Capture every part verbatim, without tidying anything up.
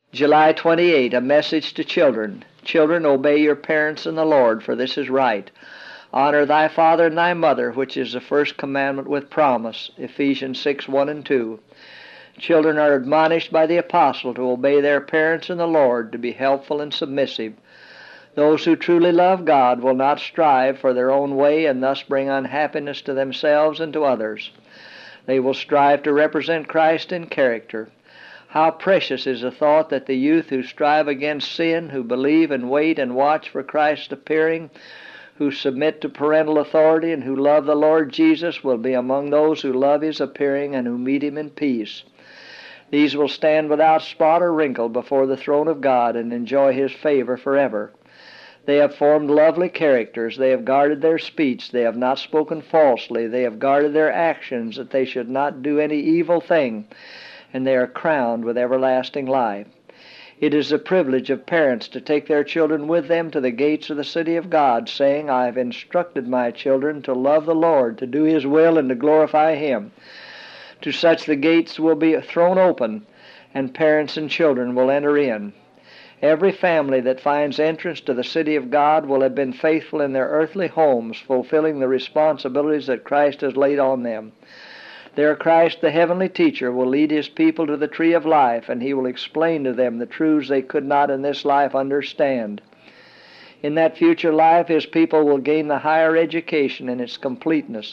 July twenty-eighth, a message to children. Children, obey your parents in the Lord, for this is right. Honor thy father and thy mother, which is the first commandment with promise. Ephesians six, one and two. Children are admonished by the apostle to obey their parents in the Lord, to be helpful and submissive. Those who truly love God will not strive for their own way and thus bring unhappiness to themselves and to others. They will strive to represent Christ in character. How precious is the thought that the youth who strive against sin, who believe and wait and watch for Christ's appearing, who submit to parental authority, and who love the Lord Jesus will be among those who love His appearing and who meet Him in peace. These will stand without spot or wrinkle before the throne of God and enjoy His favor forever. They have formed lovely characters. They have guarded their speech. They have not spoken falsely. They have guarded their actions, that they should not do any evil thing, and they are crowned with everlasting life. It is the privilege of parents to take their children with them to the gates of the city of God, saying, I have instructed my children to love the Lord, to do His will, and to glorify Him. To such the gates will be thrown open, and parents and children will enter in. Every family that finds entrance to the city of God will have been faithful in their earthly homes, fulfilling the responsibilities that Christ has laid on them. There Christ, the heavenly teacher, will lead His people to the tree of life, and He will explain to them the truths they could not in this life understand. In that future life, His people will gain the higher education in its completeness.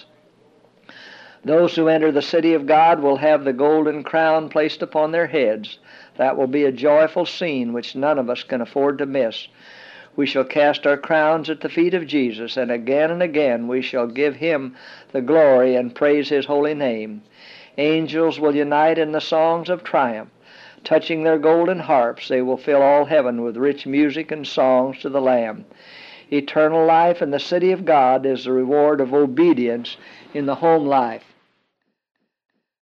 Those who enter the city of God will have the golden crown placed upon their heads. That will be a joyful scene which none of us can afford to miss. We shall cast our crowns at the feet of Jesus, and again and again we shall give Him the glory and praise His holy name. Angels will unite in the songs of triumph. Touching their golden harps, they will fill all heaven with rich music and songs to the Lamb. Eternal life in the city of God is the reward of obedience in the home life.